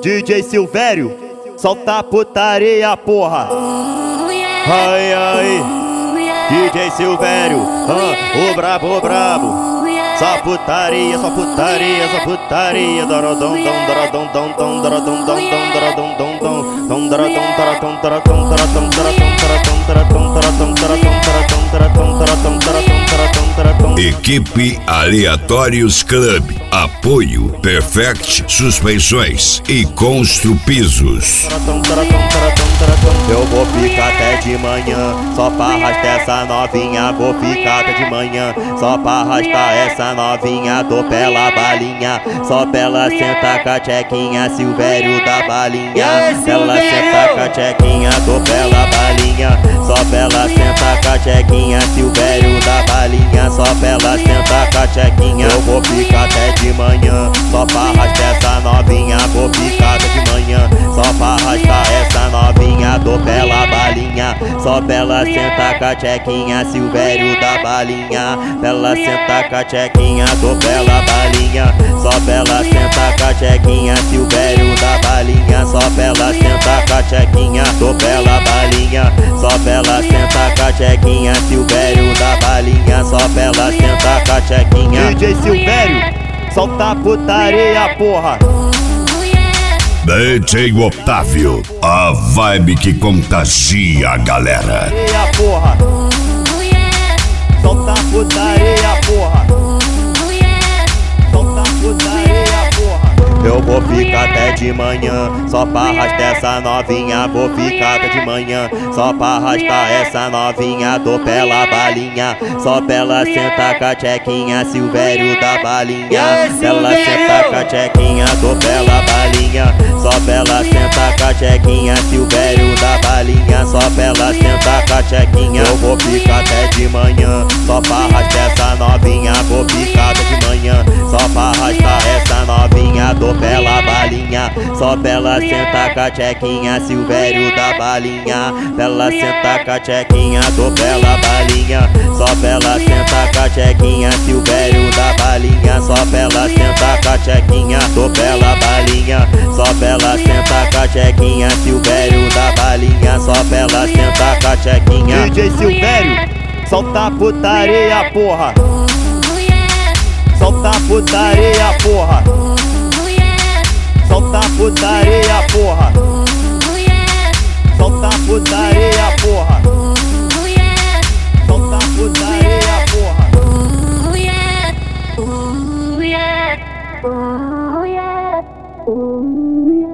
DJ Silvério, solta a putaria, porra. Ai, ai, DJ Silvério, o brabo, só putaria, só putaria, só putaria. Dorodom, dom, dorodom, dom, dom, dorodom, dom, dom, dorodom, dom, dom, dom, dorodom, dorodom, dorodom, dorodom, Equipe Aleatórios Club. Apoio Perfect Suspensões e Constru Pisos. Eu vou ficar até de manhã, só pra arrastar essa novinha. Vou ficar até de manhã, só pra arrastar essa novinha. Tô pela balinha, só pra ela sentar com a tchequinha. Silvério da balinha, ela senta com a tchequinha. Tô pela balinha, só pra ela sentar com a tchequinha. Silvério da balinha, só pra ela sentar com a tchequinha. Eu vou ficar até de manhã, só pra arrastar essa novinha. Vou ficar até de manhã, só pra arrastar essa novinha. Tô pela balinha, só pra ela sentar com a tchequinha. Silvério da balinha, ela senta com a tchequinha. Tô pela balinha, só pra ela sentar com a tchequinha. Silvério da balinha, só pra ela sentar com a tchequinha. Tô pela balinha, só pra ela sentar com a tchequinha. Silvério da balinha, só pra ela sentar com a tchequinha. DJ Silvério, solta a putaria, porra. DJ Otávio, a vibe que contagia a galera. Porra. Solta a putaria, porra. Solta a putaria, porra. Eu vou ficar até de manhã, só pra arrastar essa novinha. Vou ficar até de manhã, só pra arrastar essa novinha. Tô pela balinha, só pra ela sentar com a tchequinha. Silvério da balinha, ela senta com a tchequinha. Tô pela balinha, só pra ela sentar com a tchequinha. Silvério da balinha, só pra ela sentar com a tchequinha. Eu vou ficar até de manhã, só pra arrastar essa novinha. Vou ficar até de manhã, só pra arrastar essa novinha. Tô pela balinha, só pra ela sentar com a tchequinha. Silvério da balinha, ela sentar com a tchequinha. Tô pela balinha, só pra ela sentar com a tchequinha. Silvério da balinha, só pra ela sentar com a tchequinha. Tô pela balinha, só pra ela sentar com a tchequinha. Silvério da balinha, só pra ela sentar com a tchequinha. DJ Silvério, solta a putaria, porra. Solta a putaria, porra. Solta a putaria, porra. Solta a putaria, porra. Solta a putaria, porra. Oh yeah, oh yeah, oh yeah.